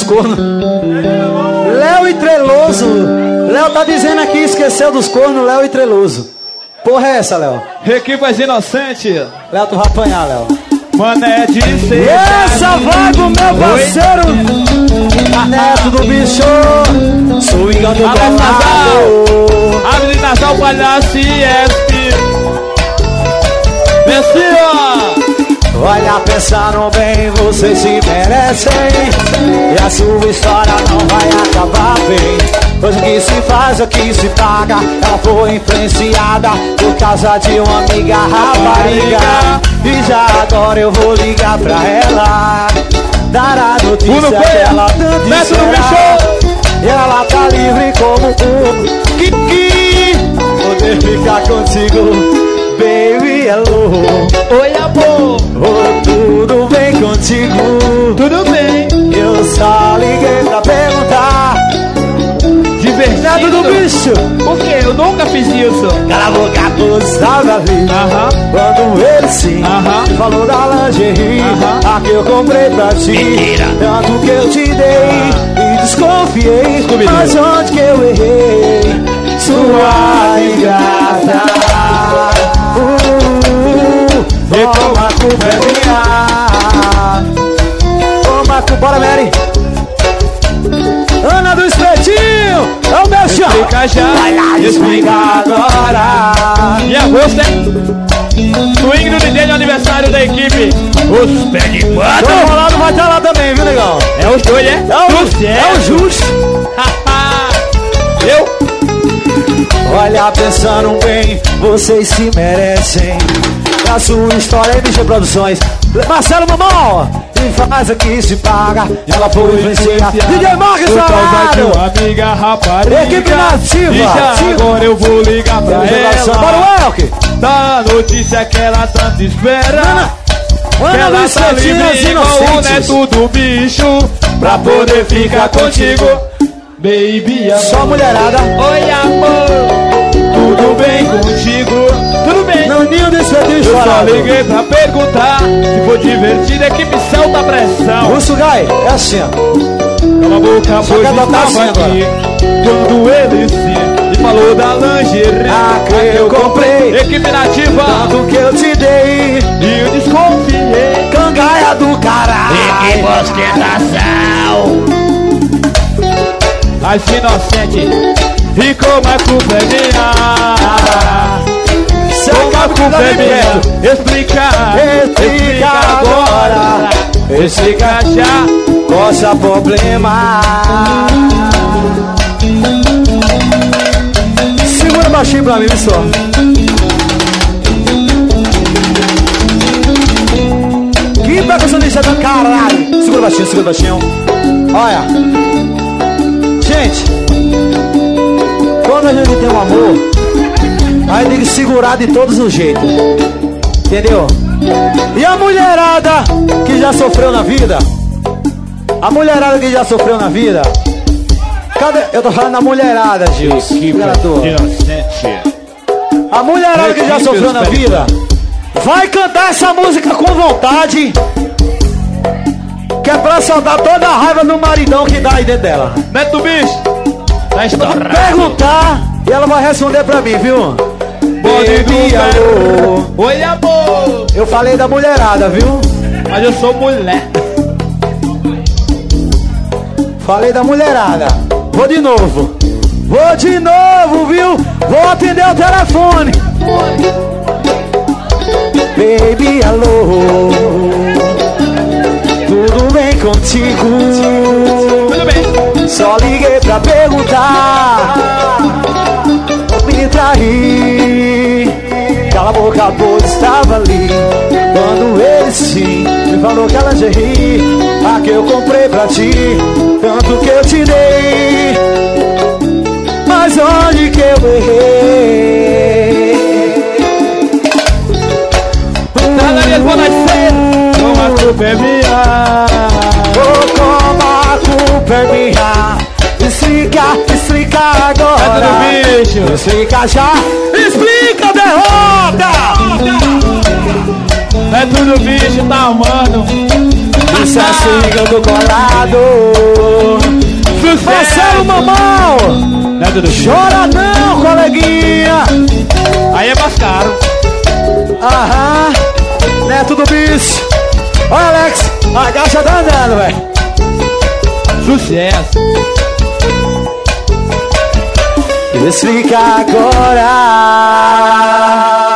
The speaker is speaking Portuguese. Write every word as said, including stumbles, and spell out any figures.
dos cornos. Léo e Treloso. Léo tá dizendo aqui, esqueceu dos cornos, Léo e Treloso. Porra é essa, Léo? Equipas inocentes. Léo, tu vai apanhar, Léo. Mané de ser. Essa vai do meu parceiro Neto do bicho. Swingando do Natal. Avenida Natal, palhaço e S P. Desci, ó. Olha, pensando bem, vocês se merecem. E a sua história não vai acabar bem. Pois o que se faz, o que se paga. Ela foi influenciada por causa de uma amiga rapariga. E já agora eu vou ligar pra ela, dar a notícia que ela tanto espera. E ela tá livre como um Kiki. Poder ficar contigo, baby, hello. Oi, amor. Oh, tudo bem contigo? Tudo bem. Eu só liguei pra perguntar. Divertido do bicho. Por quê? Eu nunca fiz isso. Cala a boca, tu estava ali. Aham. Quando ele sim Aham. falou da lingerie, Aham. a que eu comprei pra ti. Mentira. Tanto que eu te dei e desconfiei. Scooby-Doo. Mas onde que eu errei? Sua ingrata. Uh, Toma a culpa é minha. Toma a culpa, bora, Mary. Ana do Espetinho, é o meu chão. Explica já, vai lá, explica agora. E agosto, hein? Swing do D J de aniversário da equipe. Os pé de pato. O Rolado vai estar lá também, viu, negão? É os dois, é? É o, é o Justo. Eu? Olha, pensando bem, vocês se merecem. A sua história é Bicho Produções. Marcelo Mamão, e faz aqui se paga. Ela foi influenciar. D J Marcos Salado. Amiga rapariga. Equipe nativa. E já agora eu vou ligar pra ela. Bora o Elke. Da notícia que ela tanto espera. Ana, que Ana ela Luiz tá livre igual o neto do bicho. Pra poder ficar contigo, baby, amor. Só mulherada. Oi, amor. Tudo bem contigo? Tudo bem. Naninho desse Espetinho Eu só chorado. liguei pra perguntar se for divertido, equipe Celta Pressão. Russo Gai, é assim, ó. Cala a boca, Só pois quer botar assim estava aqui quando ele se e falou da lingerie. Ah, que eu comprei. Equipe nativa. Tanto que eu te dei E eu desconfiei. cangaia do caralho. Equipe ostentação. As inocentes. E como a culpa é minha? Como a culpa é minha? Explica, Explica agora. Explica já. Coça problema. Segura baixinho pra mim, só. Que percussionista do caralho. Segura baixinho, segura baixinho. Olha. Gente, quando a gente tem um amor, aí tem que segurar de todos os jeitos. Entendeu? E a mulherada que já sofreu na vida? A mulherada que já sofreu na vida? Cadê? Eu tô falando da mulherada, Gil. A mulherada que já sofreu na vida vai cantar essa música com vontade, que é pra soltar toda a raiva do maridão que dá aí dentro dela. Neto do bicho. Tá estourado. Perguntar e ela vai responder pra mim, viu? Bode do Baby, alô. Oi, amor. Eu falei da mulherada, viu? Mas eu sou mulher. Falei da mulherada. Vou de novo. Vou de novo, viu? Vou atender o telefone. Baby, alô. Tudo bem contigo? Tudo bem. Só liguei pra perguntar. Vou me trair. Cala a boca, pois estava ali. Quando ele sim me falou que ela lingerie, a que eu comprei pra ti, tanto que eu te dei. Mas onde que eu errei? Nada mesmo vou nascer. Como a culpa é minha. Oh, como a culpa é minha. Explica, explica agora. Neto do bicho. Explica já. Explica a derrota. É tudo bicho, tá amando. Isso é swing do colado. Marcelo Mamão. Não é tudo bicho. Chora não, coleguinha. Aí é mais caro. Aham. Neto do bicho. Olha, Alex, a caixa tá andando, velho. Sucesso. Explica agora.